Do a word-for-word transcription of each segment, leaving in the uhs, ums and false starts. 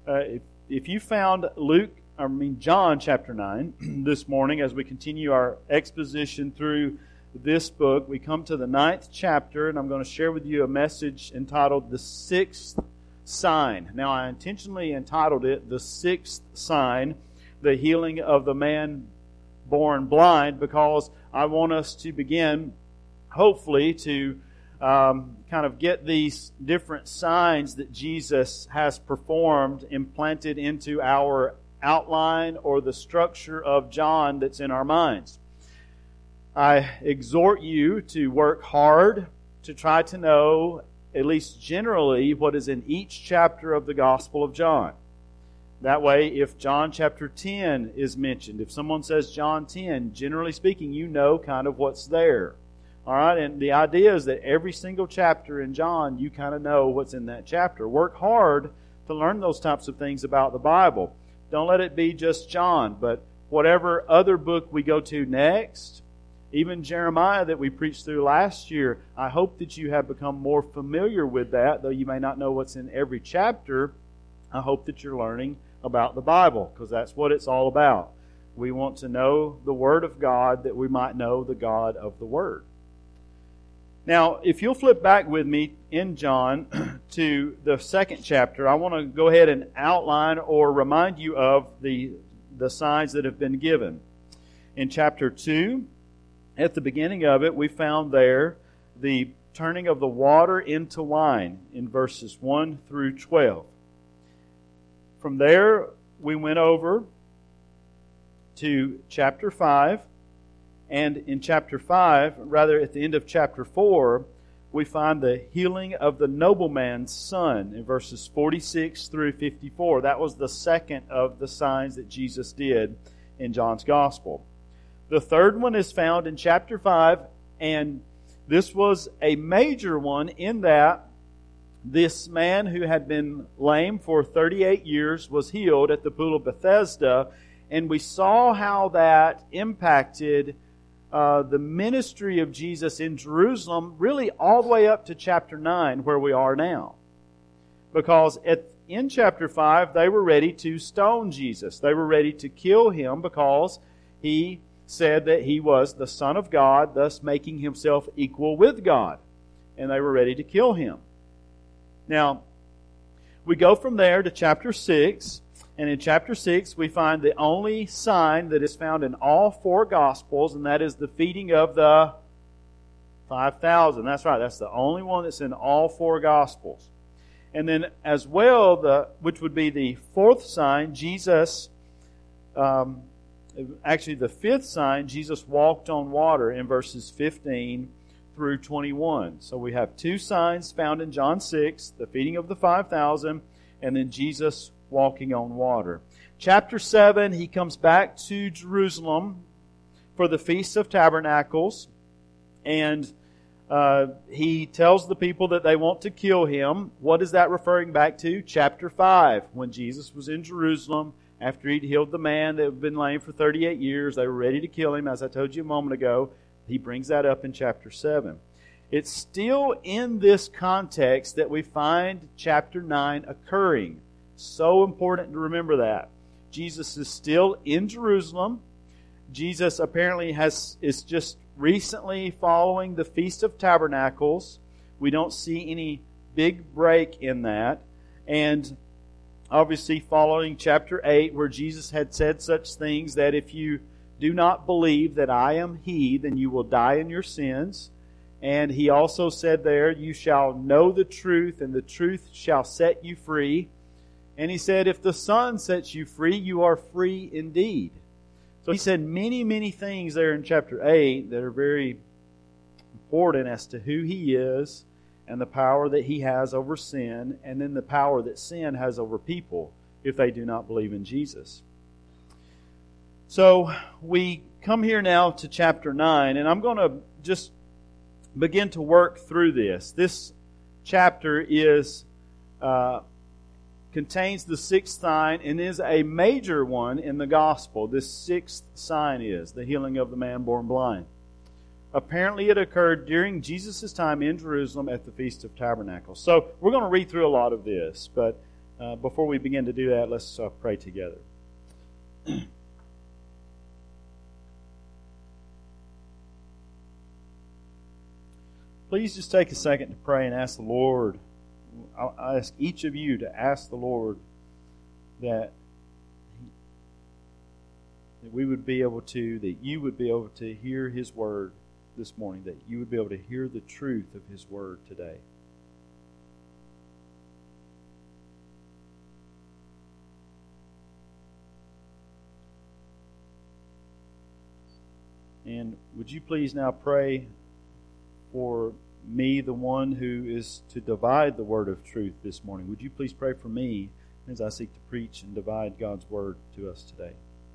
uh, if, if you found Luke, I mean John chapter nine this morning, as we continue our exposition through this book, we come to the ninth chapter, and I'm going to share with you a message entitled The Sixth Sign. Now, I intentionally entitled it The Sixth Sign, the healing of the man born blind, because I want us to begin, hopefully, to um, kind of get these different signs that Jesus has performed implanted into our outline or the structure of John that's in our minds. I exhort you to work hard to try to know, at least generally, what is in each chapter of the Gospel of John. That way, if John chapter ten is mentioned, if someone says John ten, generally speaking, you know kind of what's there. All right, and the idea is that every single chapter in John, you kind of know what's in that chapter. Work hard to learn those types of things about the Bible. Don't let it be just John, but whatever other book we go to next, even Jeremiah that we preached through last year, I hope that you have become more familiar with that, though you may not know what's in every chapter. I hope that you're learning about the Bible, because that's what it's all about. We want to know the Word of God that we might know the God of the Word. Now, if you'll flip back with me in John to the second chapter, I want to go ahead and outline or remind you of the, the signs that have been given. In chapter two, at the beginning of it, we found there the turning of the water into wine in verses one through twelve. From there, we went over to chapter five. And in chapter five, rather at the end of chapter four, we find the healing of the nobleman's son in verses forty-six through fifty-four. That was the second of the signs that Jesus did in John's Gospel. The third one is found in chapter five, and this was a major one in that this man who had been lame for thirty-eight years was healed at the pool of Bethesda, and we saw how that impacted Uh, the ministry of Jesus in Jerusalem, really all the way up to chapter nine, where we are now. Because at, in chapter five, they were ready to stone Jesus. They were ready to kill Him because He said that He was the Son of God, thus making Himself equal with God. And they were ready to kill Him. Now, we go from there to chapter six. And in chapter six, we find the only sign that is found in all four Gospels, and that is the feeding of the five thousand. That's right, that's the only one that's in all four Gospels. And then as well, the which would be the fourth sign, Jesus, um, actually the fifth sign, Jesus walked on water in verses fifteen through twenty-one. So we have two signs found in John six, the feeding of the five thousand, and then Jesus walking on water. Chapter seven, He comes back to Jerusalem for the Feast of Tabernacles, and uh, He tells the people that they want to kill Him. What is that referring back to? Chapter five, when Jesus was in Jerusalem after He'd healed the man that had been lame for thirty-eight years. They were ready to kill Him, as I told you a moment ago. He brings that up in chapter seven. It's still in this context that we find chapter nine occurring. So important to remember that. Jesus is still in Jerusalem. Jesus apparently has is just recently following the Feast of Tabernacles. We don't see any big break in that. And obviously following chapter eight, where Jesus had said such things that if you do not believe that I am He, then you will die in your sins. And He also said there, you shall know the truth, and the truth shall set you free. And He said, if the Son sets you free, you are free indeed. So He said many, many things there in chapter eight that are very important as to who He is and the power that He has over sin, and then the power that sin has over people if they do not believe in Jesus. So we come here now to chapter nine, and I'm going to just begin to work through this. This chapter is... Uh, contains the sixth sign and is a major one in the gospel. This sixth sign is the healing of the man born blind. Apparently it occurred during Jesus' time in Jerusalem at the Feast of Tabernacles. So we're going to read through a lot of this, but Uh, before we begin to do that, let's uh, pray together. Please just take a second to pray and ask the Lord. I ask each of you to ask the Lord that, that we would be able to, that you would be able to hear His Word this morning, that you would be able to hear the truth of His Word today. And would you please now pray for me, the one who is to divide the word of truth this morning? Would you please pray for me as I seek to preach and divide God's word to us today?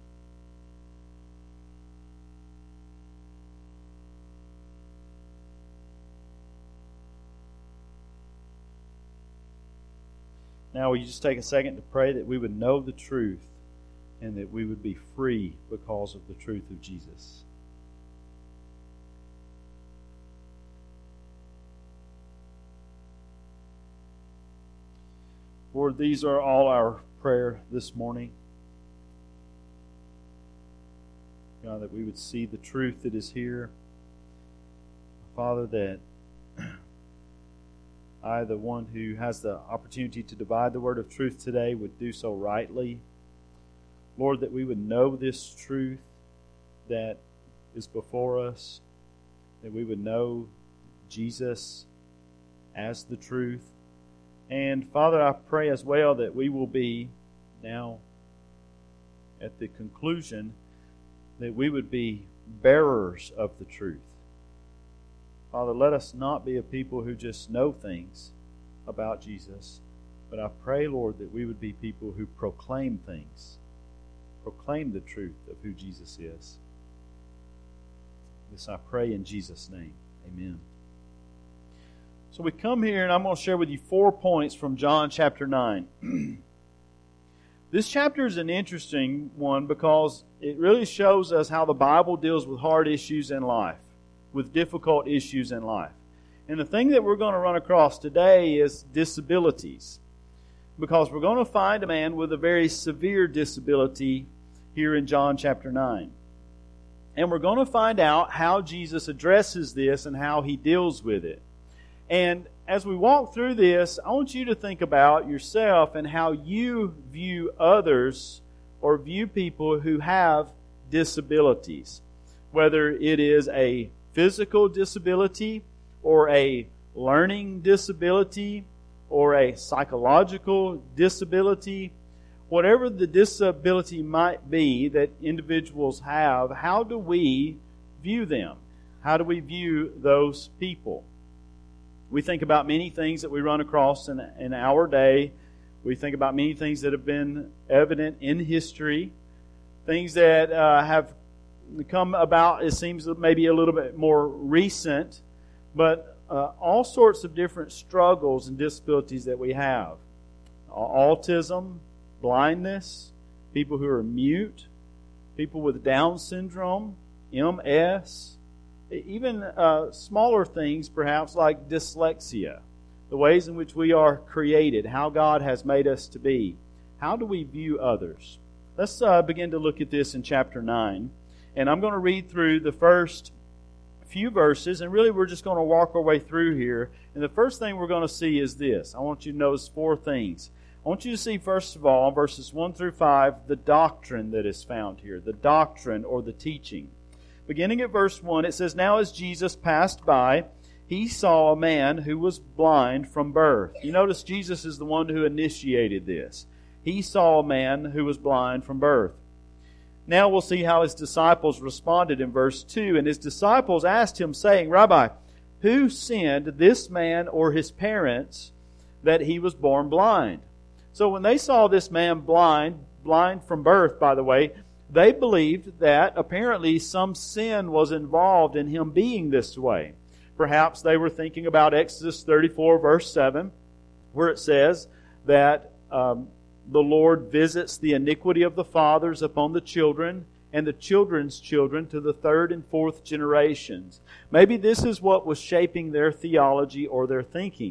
Now, will you just take a second to pray that we would know the truth and that we would be free because of the truth of Jesus? Lord, these are all our prayer this morning. God, that we would see the truth that is here. Father, that I, the one who has the opportunity to divide the word of truth today, would do so rightly. Lord, that we would know this truth that is before us, that we would know Jesus as the truth. And Father, I pray as well that we will be now at the conclusion that we would be bearers of the truth. Father, let us not be a people who just know things about Jesus, but I pray, Lord, that we would be people who proclaim things, proclaim the truth of who Jesus is. This I pray in Jesus' name. Amen. So we come here, and I'm going to share with you four points from John chapter nine. This chapter is an interesting one because it really shows us how the Bible deals with hard issues in life, with difficult issues in life. And the thing that we're going to run across today is disabilities, because we're going to find a man with a very severe disability here in John chapter nine. And we're going to find out how Jesus addresses this and how He deals with it. And as we walk through this, I want you to think about yourself and how you view others or view people who have disabilities. Whether it is a physical disability or a learning disability or a psychological disability, whatever the disability might be that individuals have, how do we view them? How do we view those people? We think about many things that we run across in, in our day. We think about many things that have been evident in history, things that uh, have come about, it seems maybe a little bit more recent, but uh, all sorts of different struggles and disabilities that we have. Autism, blindness, people who are mute, people with Down syndrome, M S, even uh, smaller things perhaps like dyslexia, the ways in which we are created, how God has made us to be. How do we view others? Let's uh, begin to look at this in chapter nine. And I'm going to read through the first few verses, and really we're just going to walk our way through here. And the first thing we're going to see is this. I want you to notice four things. I want you to see, first of all, verses one through five, the doctrine that is found here, the doctrine or the teaching. Beginning at verse one, it says, "Now as Jesus passed by, He saw a man who was blind from birth." You notice Jesus is the one who initiated this. He saw a man who was blind from birth. Now we'll see how His disciples responded in verse two. "And His disciples asked Him, saying, 'Rabbi, who sinned, this man or his parents, that he was born blind?'" So when they saw this man blind, blind from birth, by the way, they believed that apparently some sin was involved in him being this way. Perhaps they were thinking about Exodus thirty-four, verse seven, where it says that um, the Lord visits the iniquity of the fathers upon the children and the children's children to the third and fourth generations. Maybe this is what was shaping their theology or their thinking.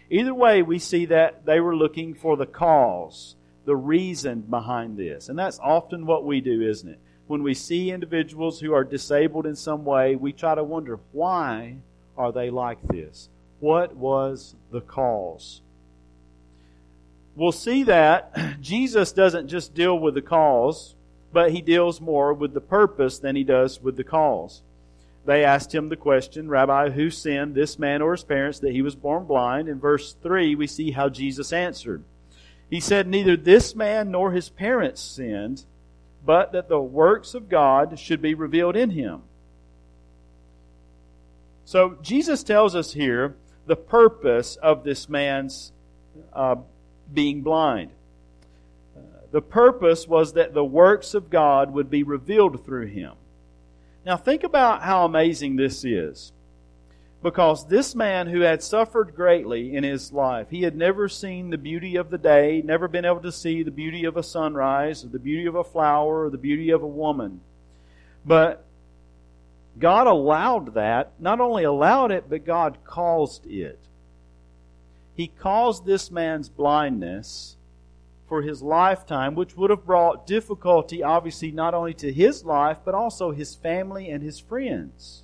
Either way, we see that they were looking for the cause, the reason behind this. And that's often what we do, isn't it? When we see individuals who are disabled in some way, we try to wonder, why are they like this? What was the cause? We'll see that Jesus doesn't just deal with the cause, but He deals more with the purpose than He does with the cause. They asked Him the question, Rabbi, who sinned, this man or his parents, that he was born blind? In verse three, we see how Jesus answered. He said, neither this man nor his parents sinned, but that the works of God should be revealed in him. So Jesus tells us here the purpose of this man's uh, being blind. Uh, the purpose was that the works of God would be revealed through him. Now think about how amazing this is. Because this man who had suffered greatly in his life, he had never seen the beauty of the day, never been able to see the beauty of a sunrise, or the beauty of a flower, or the beauty of a woman. But God allowed that, not only allowed it, but God caused it. He caused this man's blindness for his lifetime, which would have brought difficulty, obviously, not only to his life, but also his family and his friends.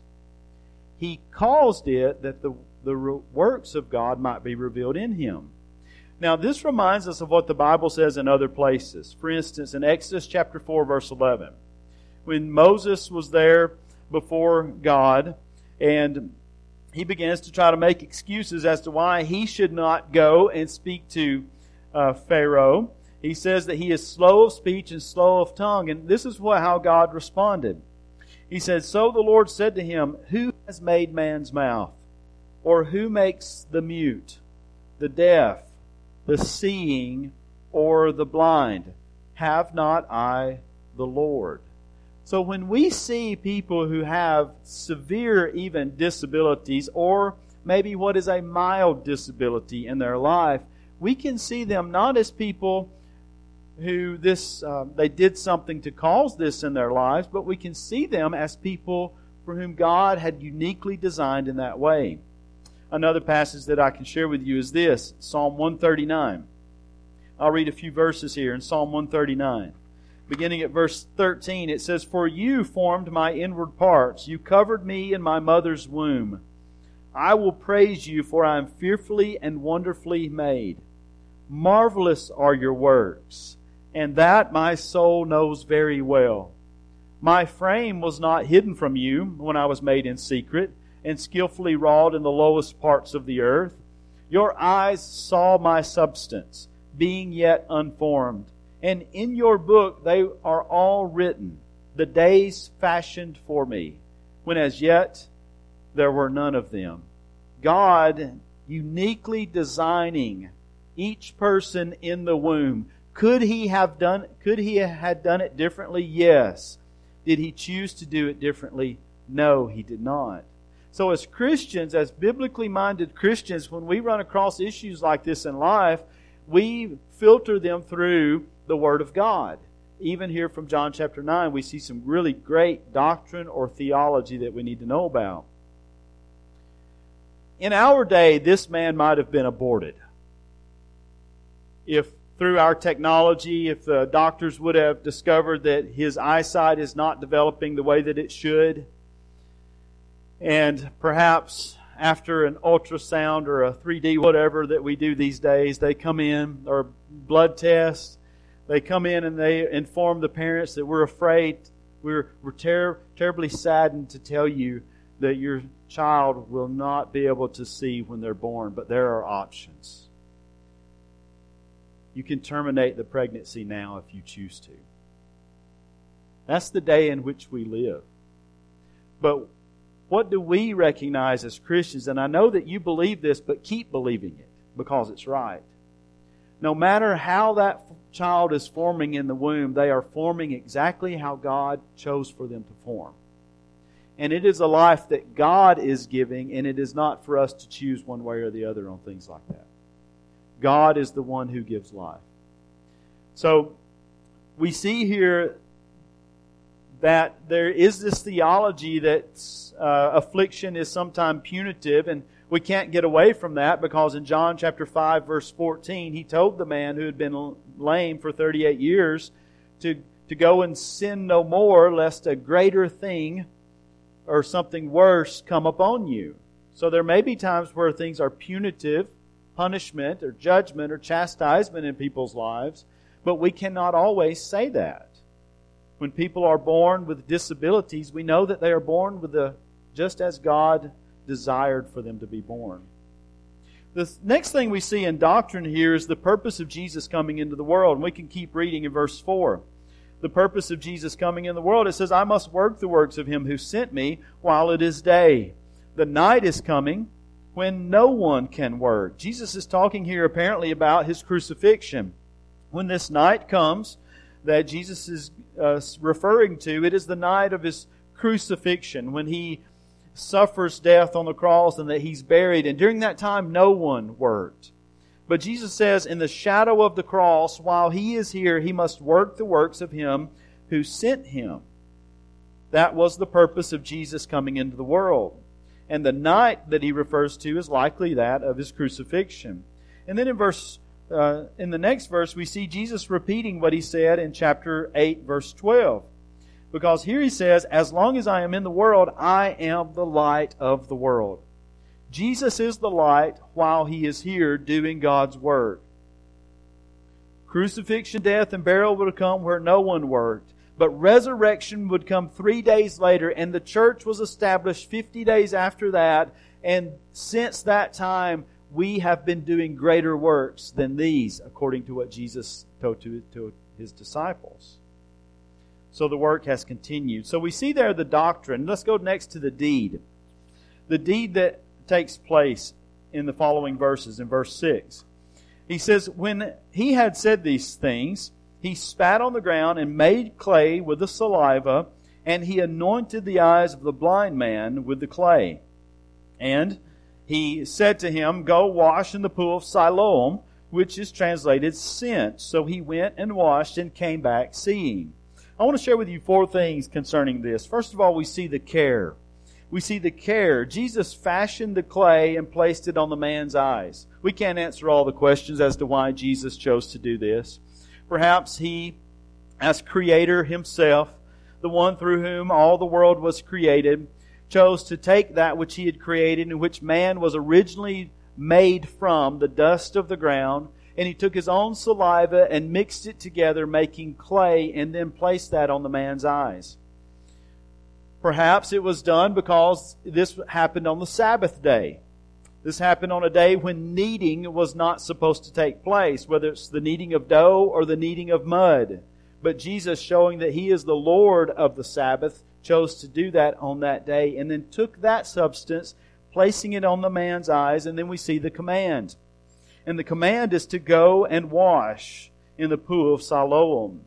He caused it that the, the works of God might be revealed in him. Now, this reminds us of what the Bible says in other places. For instance, in Exodus chapter four, verse eleven. When Moses was there before God, and he begins to try to make excuses as to why he should not go and speak to uh, Pharaoh. He says that he is slow of speech and slow of tongue. And this is what, how God responded. He said, so the Lord said to him, who has made man's mouth? Or who makes the mute, the deaf, the seeing, or the blind? Have not I the Lord? So when we see people who have severe even disabilities, or maybe what is a mild disability in their life, we can see them not as people who this uh, they did something to cause this in their lives, but we can see them as people for whom God had uniquely designed in that way. Another passage that I can share with you is this, Psalm one thirty-nine. I'll read a few verses here in Psalm one thirty-nine. Beginning at verse thirteen, it says, for you formed my inward parts. You covered me in my mother's womb. I will praise you, for I am fearfully and wonderfully made. Marvelous are your works, and that my soul knows very well. My frame was not hidden from you when I was made in secret and skillfully wrought in the lowest parts of the earth. Your eyes saw my substance, being yet unformed. And in your book they are all written, the days fashioned for me, when as yet there were none of them. God uniquely designing each person in the womb. Could He have done, could He have done it differently? Yes. Did He choose to do it differently? No, He did not. So as Christians, as biblically minded Christians, when we run across issues like this in life, we filter them through the Word of God. Even here from John chapter nine, we see some really great doctrine or theology that we need to know about. In our day, this man might have been aborted. If through our technology, if the doctors would have discovered that his eyesight is not developing the way that it should, and perhaps after an ultrasound or a three D whatever that we do these days, they come in, or blood tests, they come in and they inform the parents that we're afraid, we're, we're ter- terribly saddened to tell you that your child will not be able to see when they're born, but there are options. You can terminate the pregnancy now if you choose to. That's the day in which we live. But what do we recognize as Christians? And I know that you believe this, but keep believing it because it's right. No matter how that child is forming in the womb, they are forming exactly how God chose for them to form. And it is a life that God is giving, and it is not for us to choose one way or the other on things like that. God is the one who gives life. So we see here that there is this theology that uh, affliction is sometimes punitive, and We can't get away from that because in John chapter five, verse fourteen, He told the man who had been lame for thirty-eight years to, to go and sin no more, lest a greater thing or something worse come upon you. So there may be times where things are punitive, punishment or judgment or chastisement in people's lives, but we cannot always say that. When people are born with disabilities, we know that they are born with the just as God desired for them to be born. The next thing we see in doctrine here is the purpose of Jesus coming into the world. And we can keep reading in verse four. The purpose of Jesus coming in the world, it says, I must work the works of Him who sent me while it is day. The night is coming when no one can work. Jesus is talking here apparently about His crucifixion. When this night comes that Jesus is uh, referring to, it is the night of His crucifixion, when He suffers death on the cross and that He's buried. And during that time, no one worked. But Jesus says, in the shadow of the cross, while He is here, He must work the works of Him who sent Him. That was the purpose of Jesus coming into the world. And the night that He refers to is likely that of His crucifixion. And then in verse, uh, in the next verse, we see Jesus repeating what He said in chapter eight, verse twelve. Because here He says, as long as I am in the world, I am the light of the world. Jesus is the light while He is here doing God's work. Crucifixion, death, and burial would come where no one worked. But resurrection would come three days later, and the church was established fifty days after that. And since that time, we have been doing greater works than these, according to what Jesus told to, to His disciples. So the work has continued. So we see there the doctrine. Let's go next to the deed. The deed that takes place in the following verses, in verse six. He says, when He had said these things, He spat on the ground and made clay with the saliva, and He anointed the eyes of the blind man with the clay. And He said to him, go wash in the pool of Siloam, which is translated sent. So he went and washed and came back seeing. I want to share with you four things concerning this. First of all, we see the care. We see the care. Jesus fashioned the clay and placed it on the man's eyes. We can't answer all the questions as to why Jesus chose to do this. Perhaps He, as Creator Himself, the one through whom all the world was created, chose to take that which He had created, in which man was originally made from, the dust of the ground, and He took His own saliva and mixed it together, making clay, and then placed that on the man's eyes. Perhaps it was done because this happened on the Sabbath day. This happened on a day when kneading was not supposed to take place, whether it's the kneading of dough or the kneading of mud. But Jesus, showing that He is the Lord of the Sabbath, chose to do that on that day, and then took that substance, placing it on the man's eyes, and then we see the command. And the command is to go and wash in the pool of Siloam.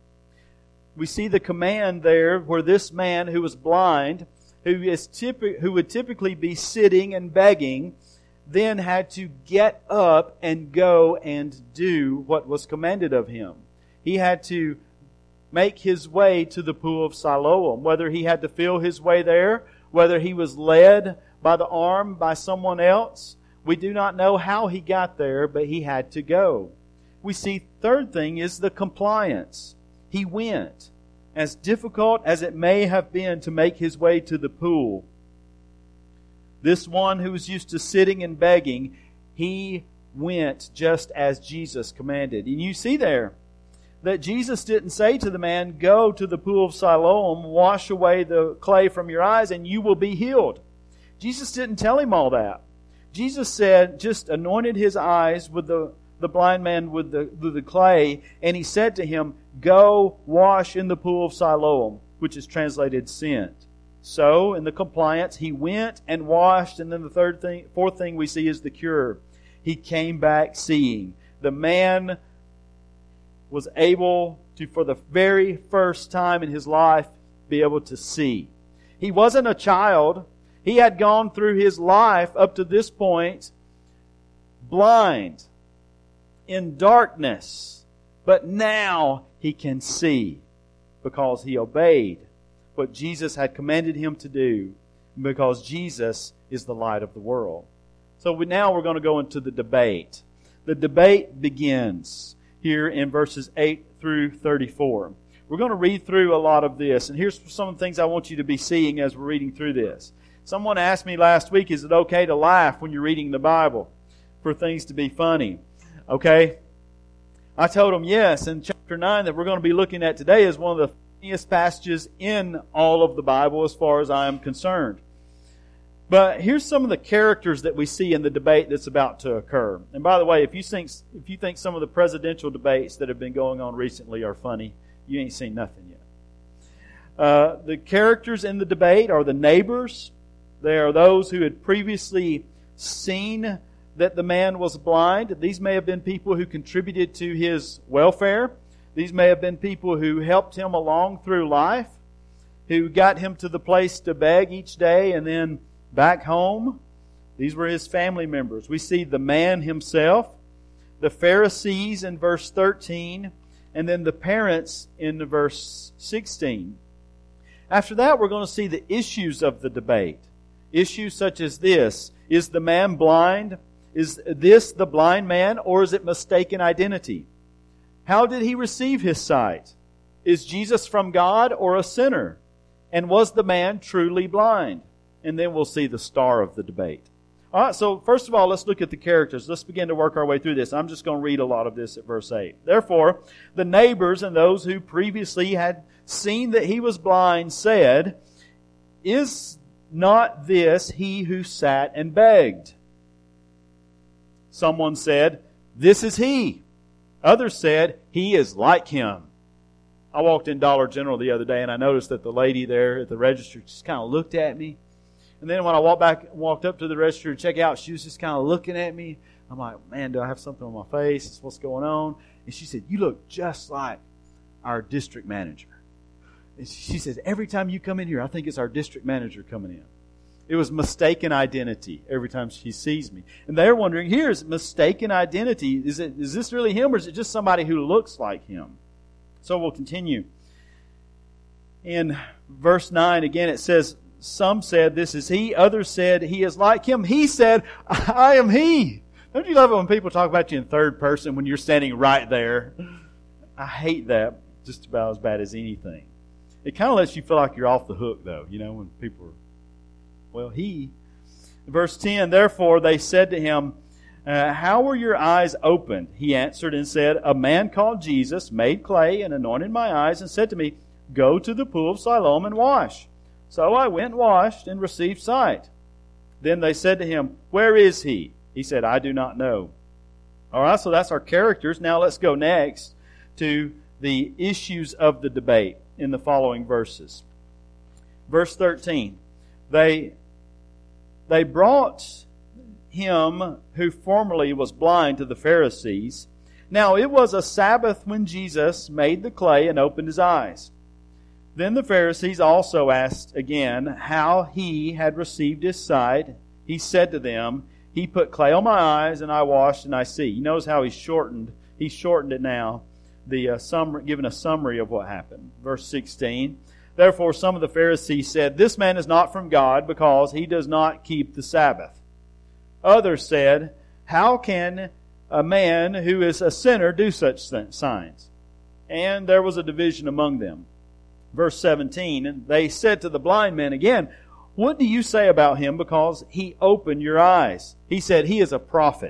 We see the command there where this man who was blind, who is typi- who would typically be sitting and begging, then had to get up and go and do what was commanded of him. He had to make his way to the pool of Siloam. Whether he had to feel his way there, whether he was led by the arm by someone else, we do not know how he got there, but he had to go. We see third thing is the compliance. He went. As difficult as it may have been to make his way to the pool, this one who was used to sitting and begging, he went just as Jesus commanded. And you see there that Jesus didn't say to the man, go to the pool of Siloam, wash away the clay from your eyes, and you will be healed. Jesus didn't tell him all that. Jesus said, just anointed his eyes with the, the blind man with the, with the clay, and He said to him, go wash in the pool of Siloam, which is translated sent. So, in the compliance, he went and washed, and then the third thing, fourth thing we see is the cure. He came back seeing. The man was able to, for the very first time in his life, be able to see. He wasn't a child. He had gone through his life up to this point blind, in darkness. But now he can see because he obeyed what Jesus had commanded him to do, because Jesus is the light of the world. So we, now we're going to go into the debate. The debate begins here in verses eight through thirty-four. We're going to read through a lot of this, and here's some of the things I want you to be seeing as we're reading through this. Someone asked me last week, is it okay to laugh when you're reading the Bible for things to be funny? Okay? I told them yes, and chapter nine that we're going to be looking at today is one of the funniest passages in all of the Bible as far as I am concerned. But here's some of the characters that we see in the debate that's about to occur. And by the way, if you think if you think some of the presidential debates that have been going on recently are funny, you ain't seen nothing yet. Uh, the characters in the debate are the neighbors. They are those who had previously seen that the man was blind. These may have been people who contributed to his welfare. These may have been people who helped him along through life, who got him to the place to beg each day and then back home. These were his family members. We see the man himself, the Pharisees in verse thirteen, and then the parents in verse sixteen. After that, we're going to see the issues of the debate. Issues such as this. Is the man blind? Is this the blind man, or is it mistaken identity? How did he receive his sight? Is Jesus from God or a sinner? And was the man truly blind? And then we'll see the star of the debate. All right, so first of all, let's look at the characters. Let's begin to work our way through this. I'm just going to read a lot of this at verse eight. Therefore, the neighbors and those who previously had seen that he was blind said, "Is not this he who sat and begged?" Someone said, "This is he." Others said, "He is like him." I walked in Dollar General the other day and I noticed that the lady there at the register just kind of looked at me. And then when I walked back, walked up to the register to check out, she was just kind of looking at me. I'm like, man, do I have something on my face? What's going on? And she said, "You look just like our district manager." And she says, "Every time you come in here, I think it's our district manager coming in." It was mistaken identity every time she sees me. And they're wondering, here's mistaken identity. Is it, is this really him, or is it just somebody who looks like him? So we'll continue. In verse nine, again, it says, some said, "This is he." Others said, "He is like him." He said, "I am he." Don't you love it when people talk about you in third person when you're standing right there? I hate that just about as bad as anything. It kind of lets you feel like you're off the hook, though, you know, when people are, well, he. Verse ten, therefore they said to him, uh, "How were your eyes opened?" He answered and said, "A man called Jesus made clay and anointed my eyes and said to me, 'Go to the pool of Siloam and wash.' So I went, washed, and received sight." Then they said to him, "Where is he?" He said, "I do not know." All right, so that's our characters. Now let's go next to the issues of the debate in the following verses. Verse thirteen, they, they brought him who formerly was blind to the Pharisees. Now it was a Sabbath when Jesus made the clay and opened his eyes. Then the Pharisees also asked again how he had received his sight. He said to them, "He put clay on my eyes, and I washed, and I see." You notice how he shortened. He shortened it now, the uh, summary, giving a summary of what happened. Verse sixteen. Therefore some of the Pharisees said, "This man is not from God, because he does not keep the Sabbath." Others said, "How can a man who is a sinner do such signs?" And there was a division among them. Verse seventeen, and they said to the blind man again, "What do you say about him, because he opened your eyes?" He said, "He is a prophet."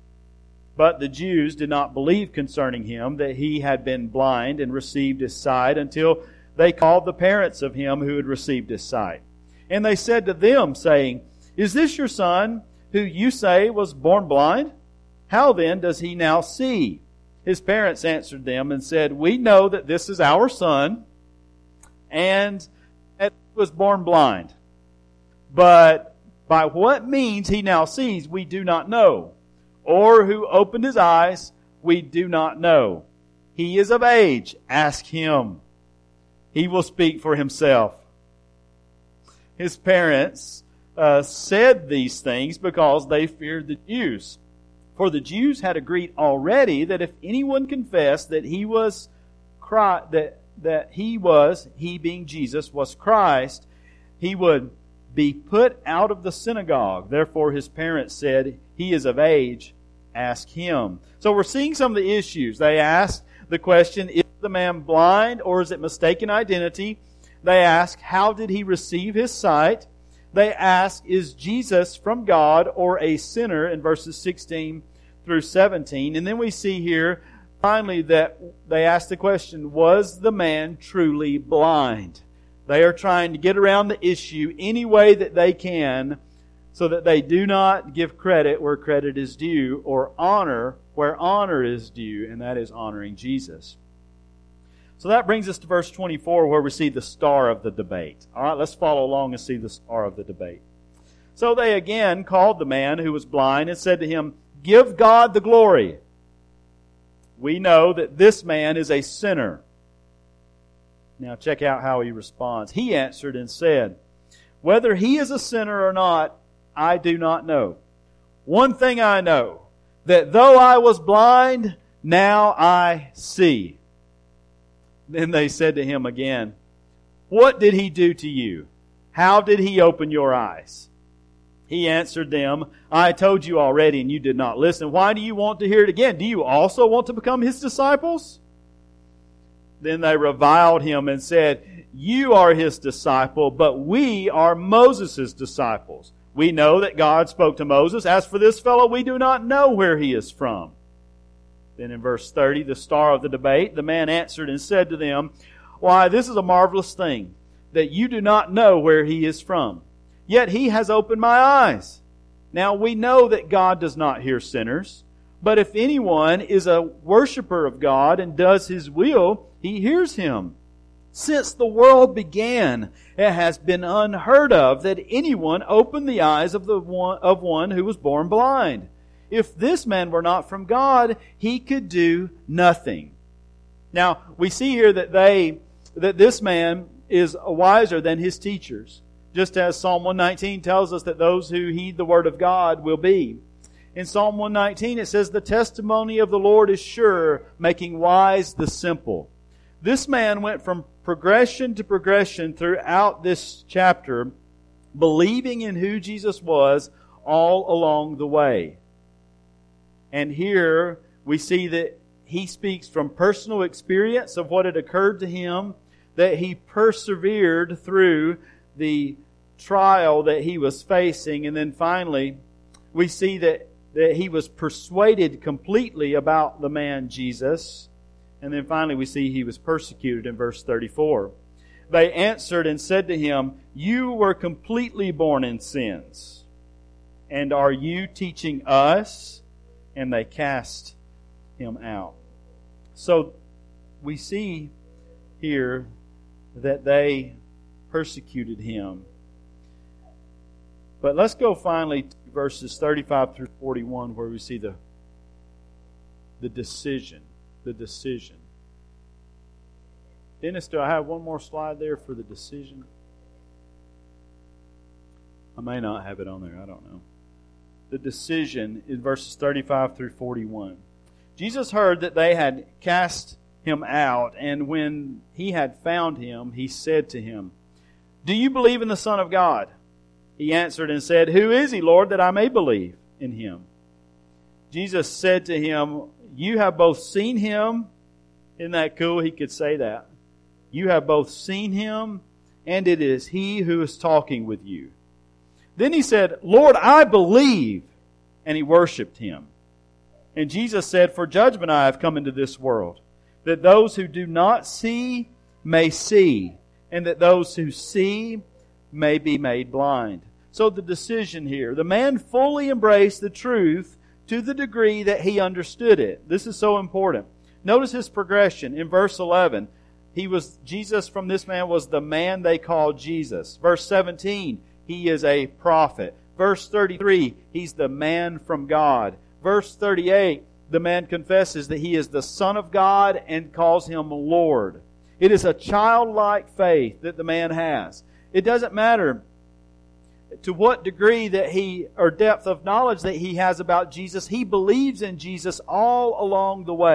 But the Jews did not believe concerning him that he had been blind and received his sight until they called the parents of him who had received his sight. And they said to them, saying, "Is this your son, who you say was born blind? How then does he now see?" His parents answered them and said, "We know that this is our son, and that he was born blind. But by what means he now sees, we do not know. Or who opened his eyes, we do not know. He is of age. Ask him. He will speak for himself." His parents uh, said these things because they feared the Jews. For the Jews had agreed already that if anyone confessed that he was Christ, that that he was, he being Jesus, was Christ, he would be put out of the synagogue. Therefore his parents said, He is of age, ask him. So we're seeing some of the issues. They ask the question, is the man blind or is it mistaken identity? They ask, how did he receive his sight? They ask, is Jesus from God or a sinner in verses sixteen through seventeen? And then we see here, finally, that they ask the question, was the man truly blind? They are trying to get around the issue any way that they can so that they do not give credit where credit is due or honor where honor is due, and that is honoring Jesus. So that brings us to verse twenty-four where we see the star of the debate. All right, let's follow along and see the star of the debate. So they again called the man who was blind and said to him, give God the glory. We know that this man is a sinner. Now check out how he responds. He answered and said, whether he is a sinner or not, I do not know. One thing I know, that though I was blind, now I see. Then they said to him again, what did he do to you? How did he open your eyes? He answered them, I told you already and you did not listen. Why do you want to hear it again? Do you also want to become his disciples? Then they reviled him and said, you are his disciple, but we are Moses' disciples. We know that God spoke to Moses. As for this fellow, we do not know where he is from. Then in verse thirty, the star of the debate, the man answered and said to them, why, this is a marvelous thing, that you do not know where he is from. Yet he has opened my eyes. Now we know that God does not hear sinners, but if anyone is a worshiper of God and does his will, he hears him. Since the world began, it has been unheard of that anyone opened the eyes of the one, of one who was born blind. If this man were not from God, he could do nothing. Now, we see here that they, that this man is wiser than his teachers. Just as Psalm one nineteen tells us that those who heed the word of God will be. In Psalm one nineteen it says, the testimony of the Lord is sure, making wise the simple. This man went from progression to progression throughout this chapter, believing in who Jesus was all along the way. And here we see that he speaks from personal experience of what had occurred to him, that he persevered through the trial that he was facing, and then finally we see that, that he was persuaded completely about the man Jesus. And then finally we see he was persecuted in verse thirty-four. They answered and said to him, you were completely born in sins, and are you teaching us? And they cast him out. So we see here that they persecuted him. But let's go finally to verses thirty-five through forty-one where we see the, the decision. The decision. Dennis, do I have one more slide there for the decision? I may not have it on there. I don't know. The decision in verses thirty-five through forty-one. Jesus heard that they had cast him out, and when he had found him, he said to him, do you believe in the Son of God? He answered and said, who is he, Lord, that I may believe in him? Jesus said to him, you have both seen him. Isn't that cool? He could say that. You have both seen him, and it is he who is talking with you. Then he said, Lord, I believe. And he worshipped him. And Jesus said, for judgment I have come into this world, that those who do not see may see, and that those who see may be made blind. So the decision here, the man fully embraced the truth to the degree that he understood it. This is so important. Notice his progression. In verse eleven, he was Jesus from this man was the man they called Jesus. Verse seventeen, he is a prophet. Verse thirty-three, he's the man from God. Verse thirty-eight, the man confesses that he is the Son of God and calls him Lord. It is a childlike faith that the man has. It doesn't matter to what degree that he, or depth of knowledge that he has about Jesus. He believes in Jesus all along the way.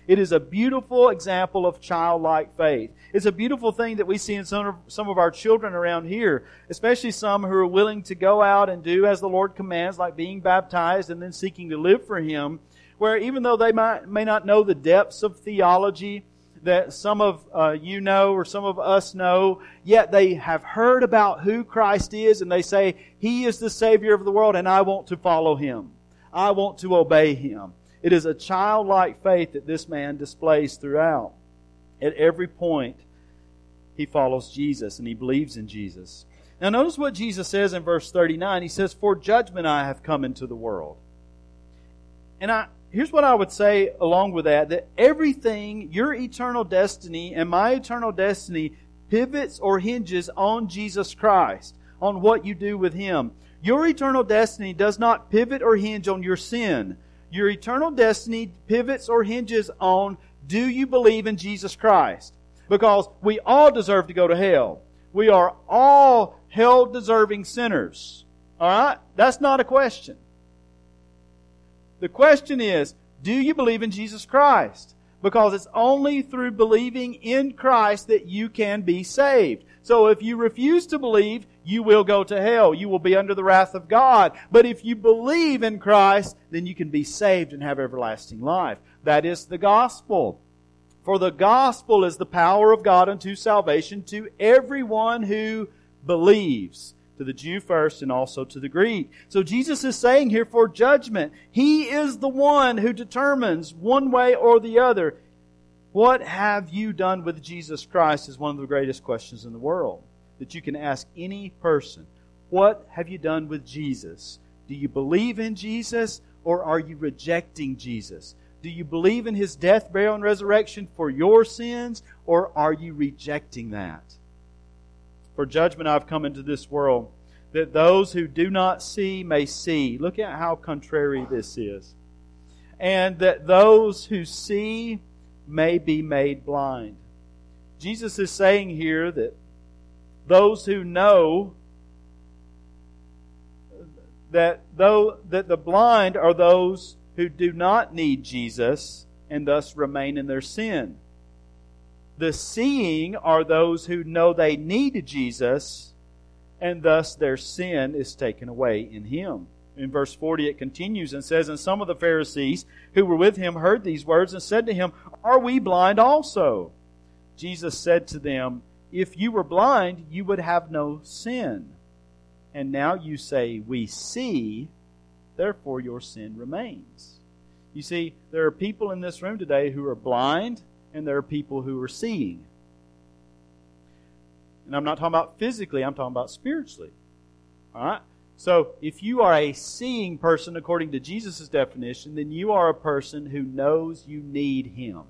It is a beautiful example of childlike faith. It's a beautiful thing that we see in some of, some of our children around here, especially some who are willing to go out and do as the Lord commands, like being baptized and then seeking to live for Him, where even though they might, may not know the depths of theology that some of uh, you know or some of us know, yet they have heard about who Christ is and they say, He is the Savior of the world and I want to follow Him. I want to obey Him. It is a childlike faith that this man displays throughout. At every point, he follows Jesus and he believes in Jesus. Now notice what Jesus says in verse thirty-nine. He says, "For judgment I have come into the world." And I, here's what I would say along with that, that everything, your eternal destiny and my eternal destiny, pivots or hinges on Jesus Christ, on what you do with Him. Your eternal destiny does not pivot or hinge on your sin. Your eternal destiny pivots or hinges on, do you believe in Jesus Christ? Because we all deserve to go to hell. We are all hell-deserving sinners. Alright? That's not a question. The question is, do you believe in Jesus Christ? Because it's only through believing in Christ that you can be saved. So if you refuse to believe, you will go to hell. You will be under the wrath of God. But if you believe in Christ, then you can be saved and have everlasting life. That is the gospel. For the gospel is the power of God unto salvation to everyone who believes. To the Jew first and also to the Greek. So Jesus is saying here for judgment. He is the one who determines one way or the other. What have you done with Jesus Christ is one of the greatest questions in the world that you can ask any person. What have you done with Jesus? Do you believe in Jesus or are you rejecting Jesus? Do you believe in His death, burial, and resurrection for your sins or are you rejecting that? For judgment I've come into this world, that those who do not see may see. Look at how contrary this is. And that those who see may be made blind. Jesus is saying here that those who know that though that the blind are those who do not need Jesus and thus remain in their sin. The seeing are those who know they need Jesus and thus their sin is taken away in Him. In verse forty it continues and says, "And some of the Pharisees who were with Him heard these words and said to Him, 'Are we blind also?' Jesus said to them, 'If you were blind, you would have no sin. And now you say, we see, therefore your sin remains.'" You see, there are people in this room today who are blind and there are people who are seeing. And I'm not talking about physically, I'm talking about spiritually. Alright? So, if you are a seeing person according to Jesus' definition, then you are a person who knows you need Him.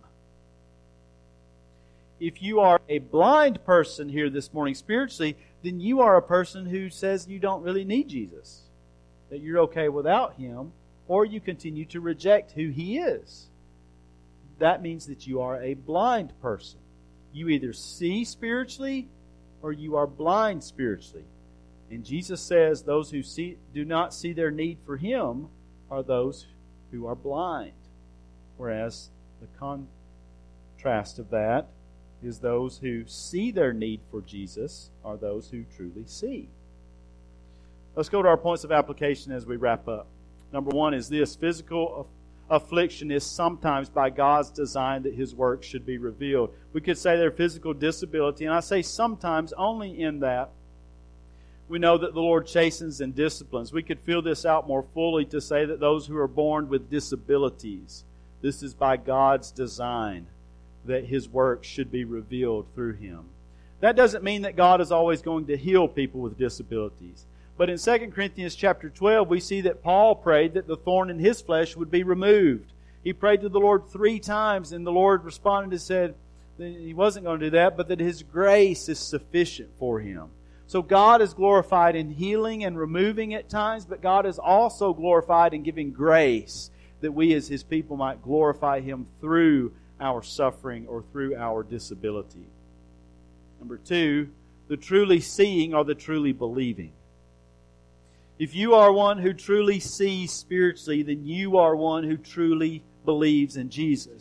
If you are a blind person here this morning spiritually, then you are a person who says you don't really need Jesus. That you're okay without Him, or you continue to reject who He is. That means that you are a blind person. You either see spiritually, or you are blind spiritually. And Jesus says those who see, do not see their need for Him are those who are blind. Whereas the contrast of that is those who see their need for Jesus are those who truly see. Let's go to our points of application as we wrap up. Number one is this: physical affliction is sometimes by God's design that His work should be revealed. We could say their physical disability, and I say sometimes only in that we know that the Lord chastens and disciplines. We could fill this out more fully to say that those who are born with disabilities, this is by God's design that His work should be revealed through Him. That doesn't mean that God is always going to heal people with disabilities. But in Second Corinthians chapter twelve, we see that Paul prayed that the thorn in his flesh would be removed. He prayed to the Lord three times, and the Lord responded and said that He wasn't going to do that, but that His grace is sufficient for him. So God is glorified in healing and removing at times, but God is also glorified in giving grace that we as His people might glorify Him through our suffering or through our disability. Number two, the truly seeing are the truly believing. If you are one who truly sees spiritually, then you are one who truly believes in Jesus.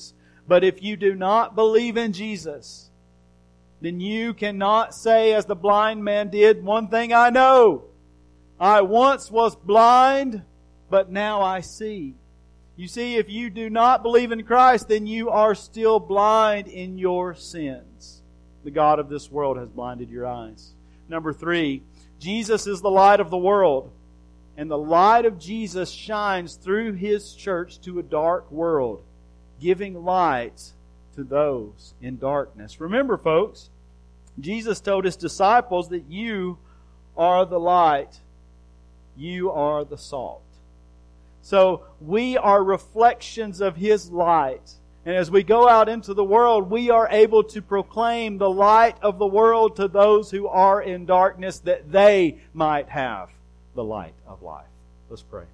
But if you do not believe in Jesus, then you cannot say as the blind man did, one thing I know, I once was blind, but now I see. You see, if you do not believe in Christ, then you are still blind in your sins. The God of this world has blinded your eyes. Number three, Jesus is the light of the world. And the light of Jesus shines through His church to a dark world, giving light to those in darkness. Remember, folks, Jesus told His disciples that you are the light. You are the salt. So we are reflections of His light. And as we go out into the world, we are able to proclaim the light of the world to those who are in darkness, that they might have the light of life. Let's pray.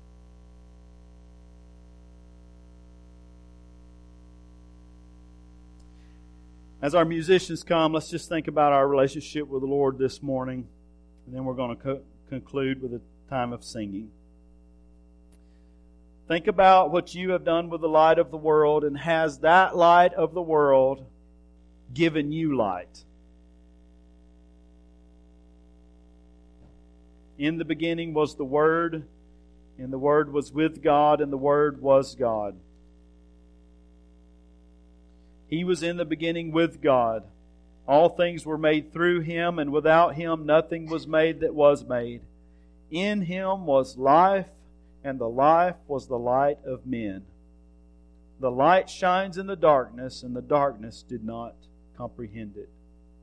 As our musicians come, let's just think about our relationship with the Lord this morning. And then we're going to co- conclude with a time of singing. Think about what you have done with the light of the world, and has that light of the world given you light? In the beginning was the Word, and the Word was with God, and the Word was God. He was in the beginning with God. All things were made through Him, and without Him nothing was made that was made. In Him was life, and the life was the light of men. The light shines in the darkness, and the darkness did not comprehend it.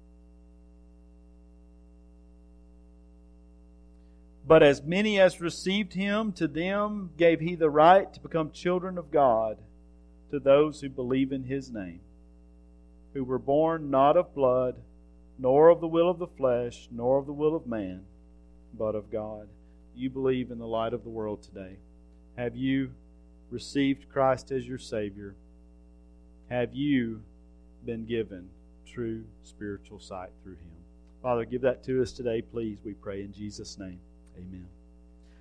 But as many as received Him, to them gave He the right to become children of God, to those who believe in His name, who were born not of blood, nor of the will of the flesh, nor of the will of man, but of God. You believe in the light of the world today. Have you received Christ as your Savior? Have you been given true spiritual sight through Him? Father, give that to us today, please, we pray in Jesus' name. Amen.